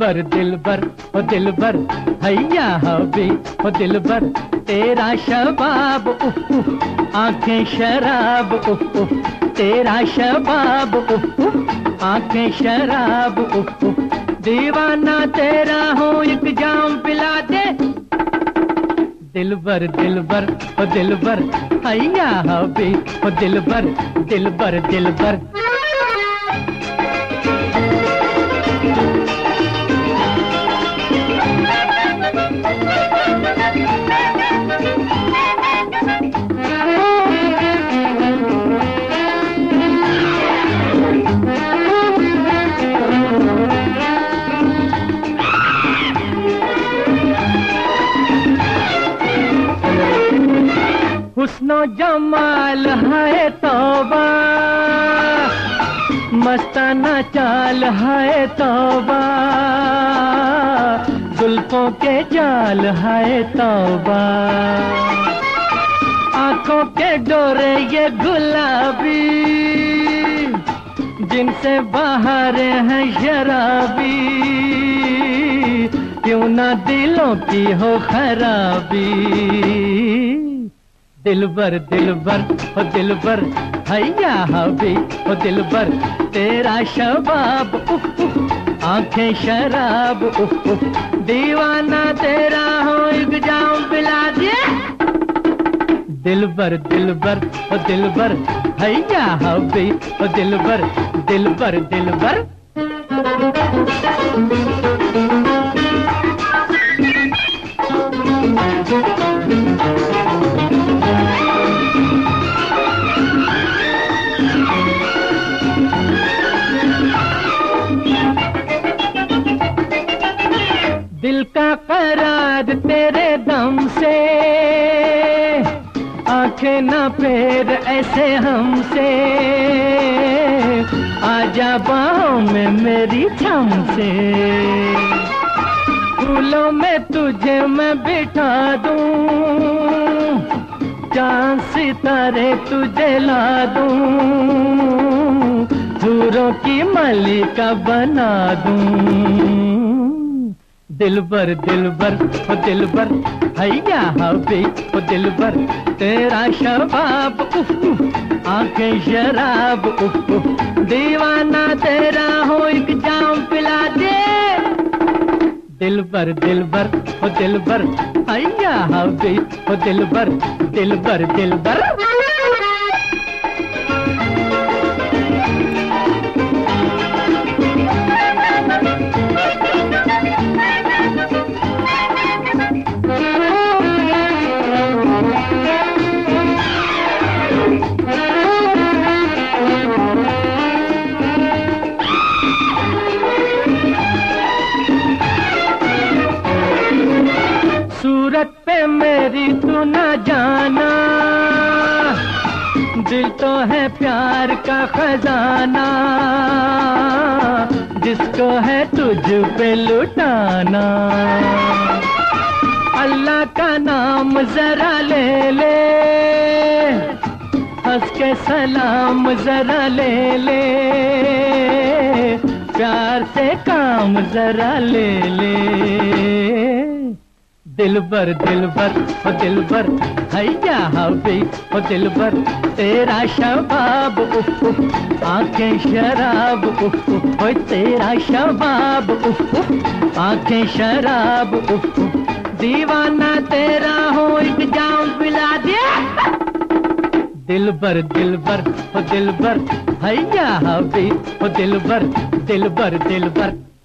दिलबर ओ दिलबर हैया हबी ओ दिलबर तेरा शबाब उफ उफ आंखें शराब उफ उफ तेरा शबाब उफ उफ आंखें शराब उफ उफ दीवाना तेरा हूँ एक जाम पिला दे दिलबर दिलबर ओ दिलबर हैया हबी ओ दिलबर दिलबर दिलबर हुस्नो जमाल है तौबा मस्ताना चाल है तौबा जुल्फों के जाल है तौबा आंखों के डोरे ये गुलाबी जिनसे बाहर हैं शराबी क्यों ना दिलों की हो खराबी दिलबर दिलबर ओ दिलबर हैया हबी ओ दिलबर तेरा शबाब उफ उफ आंखें शराब उफ उफ दीवाना तेरा हो एक जाम पिला दे दिलबर दिलबर ओ दिलबर हैया हबी ओ दिलबर दिलबर दिलबर दिल का करार तेरे दम से आंखें न फेर ऐसे हमसे आजा बाहों में मेरी थम से फूलों में तुझे मैं बिठा दूं चांद सितारे तुझे ला दूं हूरों की मलिका बना दूं दिलबर दिलबर ओ दिलबर हैया हबी ओ दिलबर तेरा शबाब उफ उफ आंखें शराब उफ उफ दीवाना तेरा हो एक जाम पिला दे दिलबर दिलबर ओ दिलबर हैया हबी ओ दिलबर दिलबर दिलबर सूरत पे मेरी तू न जाना दिल तो है प्यार का खजाना जिसको है तुझ पे लुटाना अल्लाह का नाम जरा ले ले हंस के सलाम जरा ले ले प्यार से काम जरा ले ले दिलबर दिलबर ओ दिलबर हैया हबी ओ दिलबर तेरा शबाब उफ उफ आंखें शराब उफ उफ ओ तेरा शबाब उफ उफ आंखें शराब उफ उफ दीवाना तेरा हो एक जाम पिला दे दिलबर दिलबर ओ दिलबर हैया हबी ओ दिलबर दिलबर दिलबर